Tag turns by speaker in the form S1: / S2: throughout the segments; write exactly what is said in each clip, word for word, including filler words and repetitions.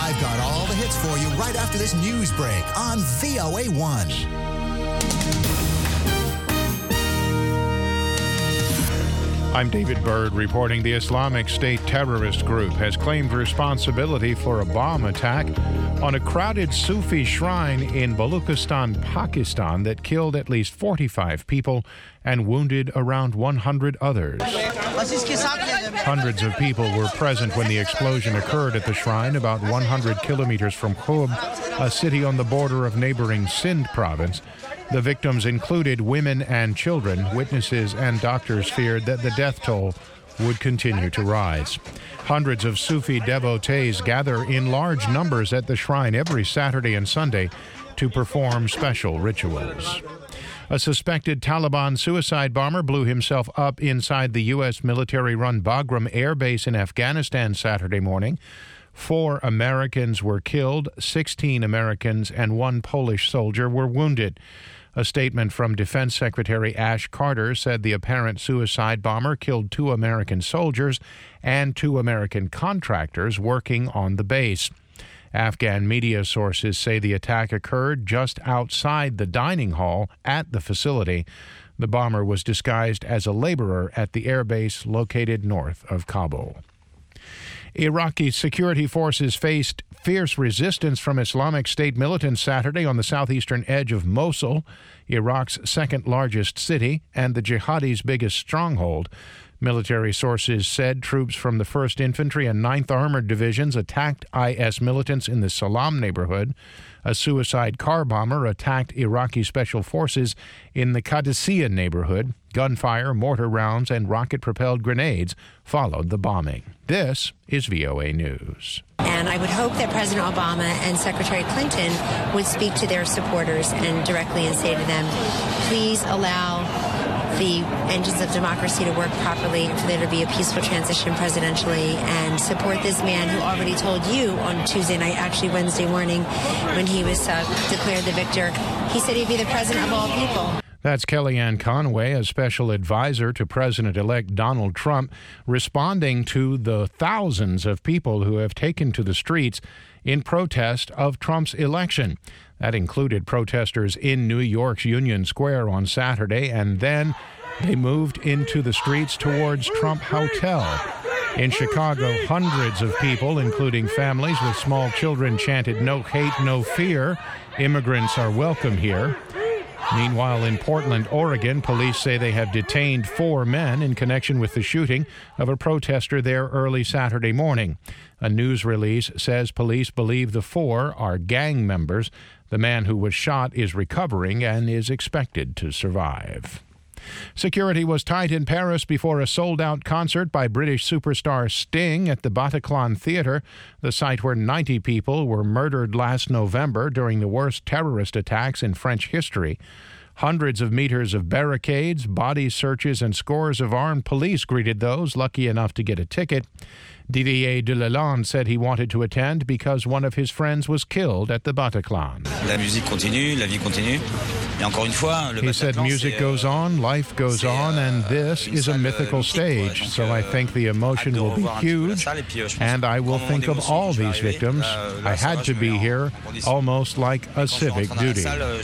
S1: I've got all the hits for you right after this news break on V O A one.
S2: I'm David Byrd reporting the Islamic State terrorist group has claimed responsibility for a bomb attack on a crowded Sufi shrine in Baluchistan, Pakistan that killed at least forty-five people and wounded around one hundred others. Hundreds of people were present when the explosion occurred at the shrine about one hundred kilometers from Khub, a city on the border of neighboring Sindh province. The victims included women and children. Witnesses and doctors feared that the death toll would continue to rise. Hundreds of Sufi devotees gather in large numbers at the shrine every Saturday and Sunday to perform special rituals. A suspected Taliban suicide bomber blew himself up inside the U S military-run Bagram Air Base in Afghanistan Saturday morning. Four Americans were killed, sixteen Americans and one Polish soldier were wounded. A statement from Defense Secretary Ash Carter said the apparent suicide bomber killed two American soldiers and two American contractors working on the base. Afghan media sources say the attack occurred just outside the dining hall at the facility. The bomber was disguised as a laborer at the airbase located north of Kabul. Iraqi security forces faced fierce resistance from Islamic State militants Saturday on the southeastern edge of Mosul, Iraq's second-largest city and the jihadis' biggest stronghold. Military sources said troops from the first Infantry and ninth Armored Divisions attacked I S militants in the Salam neighborhood. A suicide car bomber attacked Iraqi special forces in the Qadisiyah neighborhood. Gunfire, mortar rounds, and rocket-propelled grenades followed the bombing. This is V O A News.
S3: And I would hope that President Obama and Secretary Clinton would speak to their supporters and directly and say to them, please allow the engines of democracy to work properly and for there to be a peaceful transition presidentially, and support this man who already told you on Tuesday night, actually Wednesday morning, when he was uh, declared the victor, he said he'd be the president of all people.
S2: That's Kellyanne Conway, a special advisor to President-elect Donald Trump, responding to the thousands of people who have taken to the streets in protest of Trump's election. That included protesters in New York's Union Square on Saturday, and then they moved into the streets towards Trump Hotel. In Chicago, hundreds of people, including families with small children, chanted, "No hate, no fear. Immigrants are welcome here." Meanwhile, in Portland, Oregon, police say they have detained four men in connection with the shooting of a protester there early Saturday morning. A news release says police believe the four are gang members. The man who was shot is recovering and is expected to survive. Security was tight in Paris before a sold-out concert by British superstar Sting at the Bataclan Theatre, the site where ninety people were murdered last November during the worst terrorist attacks in French history. Hundreds of meters of barricades, body searches, and scores of armed police greeted those lucky enough to get a ticket. Didier Delalande said he wanted to attend because one of his friends was killed at the Bataclan.
S4: La musique continue, la vie continue. Et encore une fois, le
S2: he said music goes on, life goes on, and this is a mythical stage, so I think the emotion will be huge, and I will think of all these victims. I had to be here, almost like a civic duty.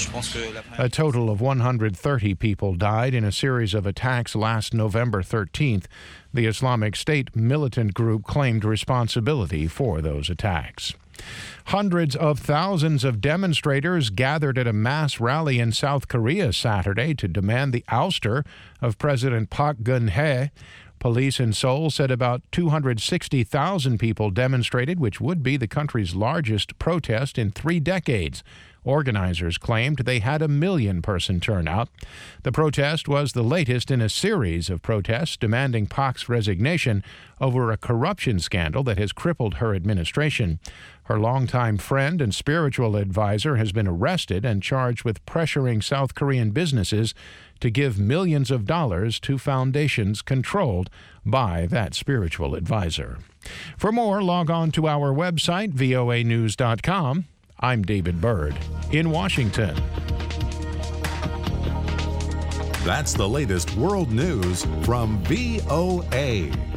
S2: A total of one hundred thirty people died in a series of attacks last November thirteenth. The Islamic State militant group claimed responsibility for those attacks. Hundreds of thousands of demonstrators gathered at a mass rally in South Korea Saturday to demand the ouster of President Park Geun-hye. Police in Seoul said about two hundred sixty thousand people demonstrated, which would be the country's largest protest in three decades. Organizers claimed they had a million-person turnout. The protest was the latest in a series of protests demanding Park's resignation over a corruption scandal that has crippled her administration. Her longtime friend and spiritual advisor has been arrested and charged with pressuring South Korean businesses to give millions of dollars to foundations controlled by that spiritual advisor. For more, log on to our website, V O A news dot com. I'm David Byrd in Washington.
S5: That's the latest world news from V O A.